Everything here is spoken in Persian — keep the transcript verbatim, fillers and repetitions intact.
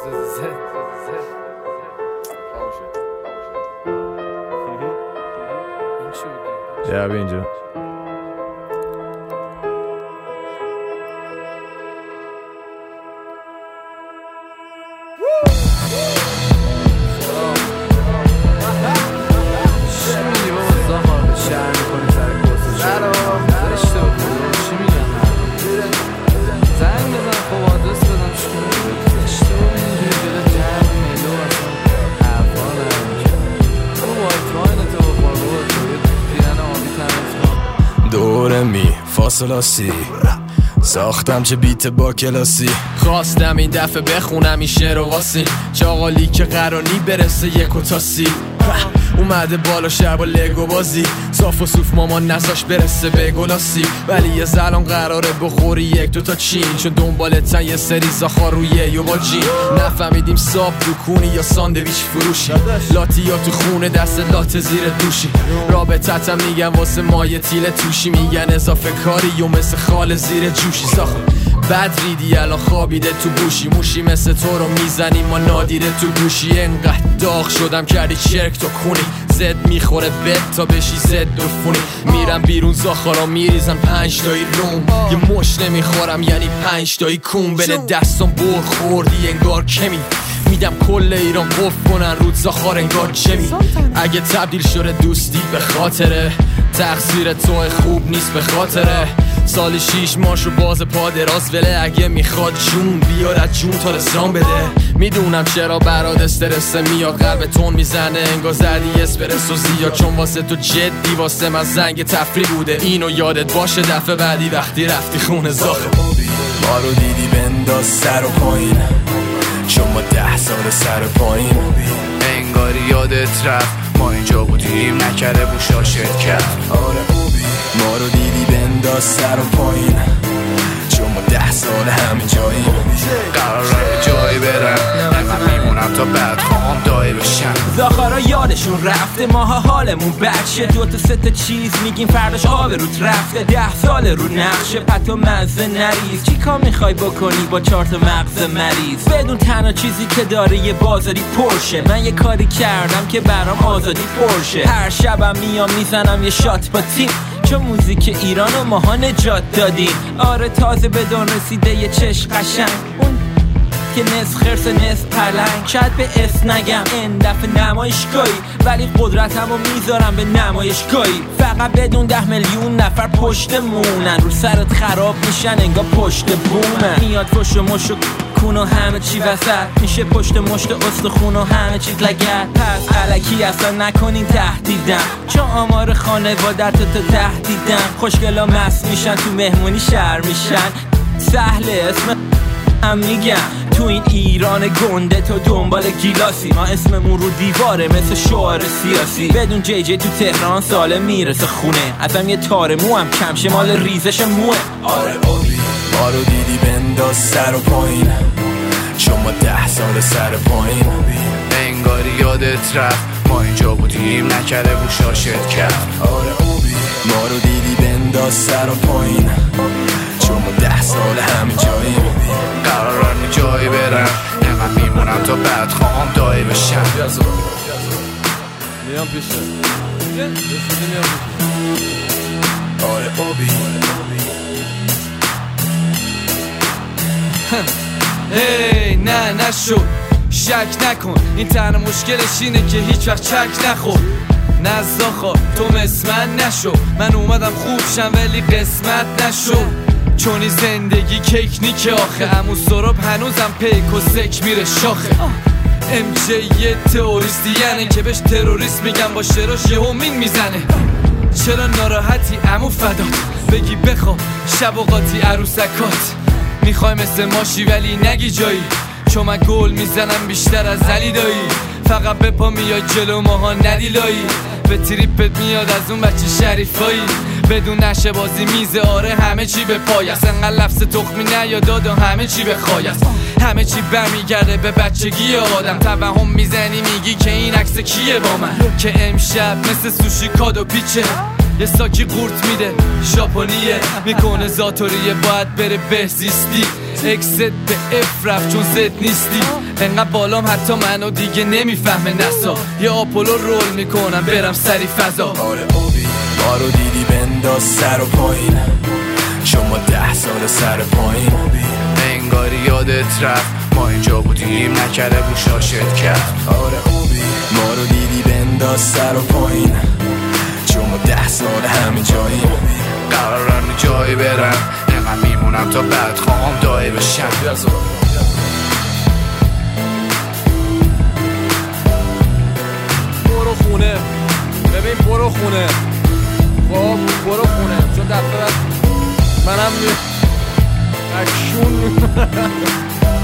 یا بیا اینجا. دوره می فاصلاسی ساختم چه بیت با کلاسی، خواستم این دفعه بخونم این شعر و واسی، چاقالی که قرانی برسه یک و تاسی، اومده بالا شهر با لگو بازی، صاف و صوف مامان نساش برسه به گلاسی، ولی یه زلان قراره بخوری یک دو تا چین، چون دنبالتن یه سری زاخار روی یه با جین، نفهمیدیم ساب دکونی یا ساندویچ فروشی، لاتی یا تو خونه دست لات زیر دوشی، رابطتم میگن واسه مایه تیل توشی، میگن اضافه کاری و مثل خال زیر جوشی، ساخت بد ریدی الان خوابیده تو بوشی، موشی مثل تو رو میزنی ما نادیده تو گوشی، انقدر داغ شدم کردی چرک تو کونی، زد میخوره بد تا بشی زد دفونی، میرم بیرون زاخارا میریزم پنج تایی روم، یه مش نمیخورم یعنی پنج تایی کون، بله دستم بر خوردی انگار کمی، میدم کل ایران قف کنن رود زاخار انگار جمی، اگه تبدیل شده دوستی به خاطره، تقصیر تو خوب نیست به خاطره، سال شیش ماشو باز پا دراز وله، اگه میخواد جون بیار از جون تا رسان بده، میدونم چرا برات استرس میاد، قلب تون میزنه انگار زدی اسپرسو زیاد، چون واسه تو جدی واسه من زنگ تفریح بوده، اینو یادت باشه دفعه بعدی وقتی رفتی خونه زاخه، ما رو دیدی بنداز سر و پایین، چون ما ده سال سر و پایین، انگاری یادت رفت ما اینجا بودیم نکره بوشا شرکت، آره ما رو دیدی بنداز سر و پایین، چون ما ده سال همین جاییم، قراره به جایی برم من میمونم تا بعد خواهم دایی بشم، زاخارا یادشون رفته ماها حالمون بچه، دو تا سه تا چیز میگیم فرداش آب روت رفته، ده سال رو نقشه پتو مزه نریز، چی کار میخوای بکنی با چهار تا مغز مریض، بدون تنها چیزی که داره یه بازاری پرشه، من یه کاری کردم که برام آزادی پرشه، هر شبم میام میزنم یه شات با تیم، چون موزیک ایران و ماها نجات دادیم، آره تازه به دون رسیده یه چش قشنگ، اون که نصف خرس نصف پلنگ، شاید به اس نگم این دفعه نمایشگاهی، ولی قدرتم رو میذارم به نمایشگاهی، فقط بدون ده میلیون نفر پشتمونن، رو سرت خراب میشن انگار پشت بومن، میاد فش و مش و کون و همه چی وسط میشه، پشت مشت استخون و همه چیز لگد، پس علکی اصلا نکنین تهدیدم، چون آمار خانوادت تو تهدیدم، خوشگلا مست میشن تو مهمونی شهر میشن، سهله اسم هم میگم تو این ایران گنده تو دنبال گیلاسی، ما اسممون رو دیواره مثل شعار سیاسی، بدون جی جی تو تهران ساله میرسه خونه، ازم یه تار مو هم کم شمال ریزش موه، آره اوبی ما رو دیدی بنداز سر و پایین، چون ما ده سال سر پایین، انگاری یادت رفت ما اینجا بودیم نکره بوشا شرکت، آره اوبی ما رو دیدی بنداز سر و پایین، چون ما ده سال همین جاییم، قرارم یه جایی برم اینقدر میمونم تا بعد خواهم دایی بشم، میام پیشه آره اوبی هی نه نشو شک نکن، این تنها مشکلش اینه که هیچ وقت چک نخور، نزداخا تو مثل من نشو، من اومدم خوب شم ولی قسمت نشو، چونی زندگی کیک نیکه آخه، امو سراب هنوزم پیک و سک میره شاخه، ام جی یه تئوریستی یعنی که بهش تروریست میگم، با شراش یه همین میزنه، چرا ناراحتی امو فدات، بگی بخوام شب و قاطی عروسکات، میخوای مثل ماشی ولی نگی جایی، چون من گل میزنم بیشتر از علی دایی، فقط به پا میای جلو ماها ندی لایی، به تریپت میاد از اون بچه شریفایی، بدون نشه بازی میزه آره همه چی به پای است، انقدر لفظ تخمی نیا دادا همه چی به خای است، همه چی برمیگرده به بچگی آدم، توهم میزنی میگی که این عکس کیه با من، که امشب مثل سوشی کادو پیچه، یه ساکی قورت میده ژاپنیه، میکنه زاتوریه باید بره بهزیستی، اکست به اف رفت چون زد نیستی. انقدر بالام حتی منو دیگه نمیفهمه نسا. یه آپولو رول میکنم برم سری فضا. آره اوبی ما رو دیدی بنداز سر و پایین، شما ده سال سر پایین. انگاری یادت رفت ما اینجا بودیم نکره بوشا شرکت. آره اوبی ما رو دیدی بنداز سر و پایین، شما ده سال همین جاییم. قرارم جایی برم اینقدر میمونم تا بعد خواهم دایی بشم. برو خونه ببین، برو خونه خب برو خونه، چون دفعه بعد منم اکشون